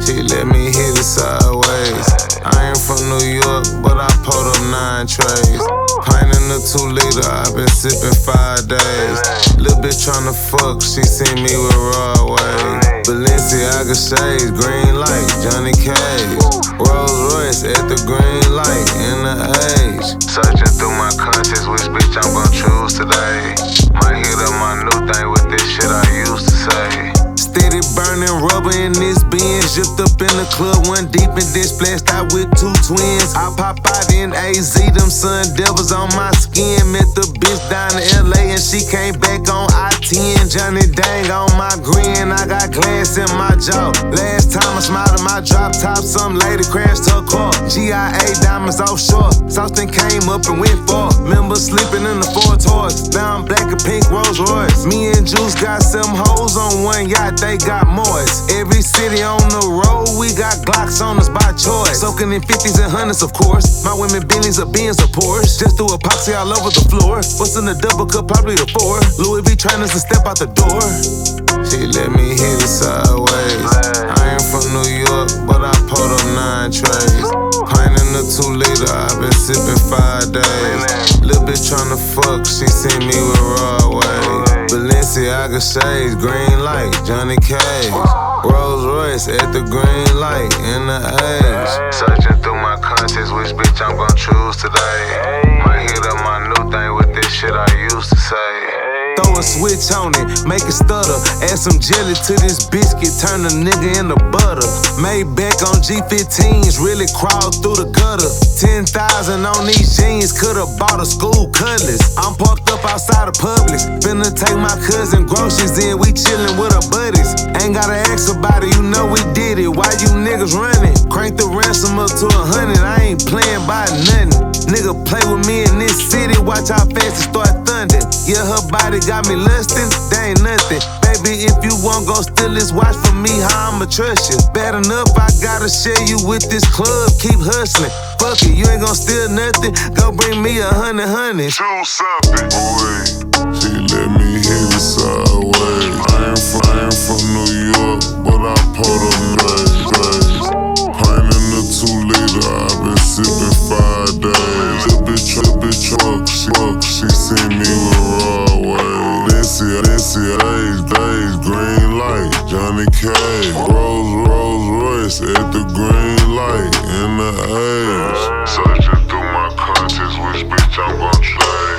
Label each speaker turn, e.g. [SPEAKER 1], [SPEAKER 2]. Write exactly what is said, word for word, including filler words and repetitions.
[SPEAKER 1] She let me hit it sideways. I ain't from New York, but I pulled up nine trays. Pint in the two liter, I been sipping five days. Lil' bitch tryna fuck, she seen me with Broadway. Balenciaga shades, green light, Johnny Cage. Rolls Royce at the green light in the age. Searching through my conscience, which bitch I'm gon' choose today. Might hit up my new thing with this shit I used to say. Steady burning rubber in this Benz. Zipped up in the club, one deep and then splashed out with two twins. I pop out in A Z, them sun devils on my skin. Met the bitch down in L A and she came back on I ten. Johnny Dang on my grin, I got glass in my jaw. Last time I smiled at my drop top, some lady crashed her car. G I A diamonds offshore, Sauceton came up and went far. Remember sleeping in the Ford Taurus, now I'm black and pink Rolls Royce. Me and Juice got some hoes on one yacht, they got moist. Every city on the road, we got Glocks on us by choice. Soaking in fifties and hundreds, of course. My women Bentley's, a Benz, a Porsche. Just threw epoxy all over the floor. What's in the double cup? Probably a four. Louis V trainers to step out the door. She let me hit it sideways. I ain't from New York, but I pulled up nine trays. Pint in the two liter, I been sipping five days. Lil' bitch tryna fuck, she seen me with Broadway. Balenciaga shades, green light, Johnny Cage. Rolls Royce at the green light in the age. Searching through my conscience, which bitch I'm gon' choose today. Might hit up my new thing with this shit I used to say. Throw a switch on it, make it stutter. Add some jelly to this biscuit, turn a nigga into butter. Made back on G fifteens, really crawled through the gutter. ten thousand on these jeans, could've bought a school cutlass. I'm parked up outside of Publix, finna take my cousin groceries in, we chillin' with our buddies. Ain't gotta ask about it, you know we did it. Why you niggas running? Crank the ransom up to a hundred, I ain't playin' by nothing. Nigga play with me in this city, watch how fast it start thundering. Yeah, her body got me lustin', that ain't nothing. Baby, if you want, gon' steal this watch from me, how I'ma trust you? Bad enough, I gotta share you with this club, keep hustling. Fuck it, you ain't gon' steal nothing, go bring me a hundred hundred.
[SPEAKER 2] Choose something. Wait, she let me hit it sideways. I ain't from, I ain't from New York, but I pulled up nine days. Pint in the two liter, I been sipping five days. Lil' bitch, lil' bitch truck, she fuck, she seen me with Broadway. This year, this year, days, days, green light, Johnny Cage. Rolls, Rolls Royce at the green light in the age. Searching through my conscience, which bitch I'm gon' trade.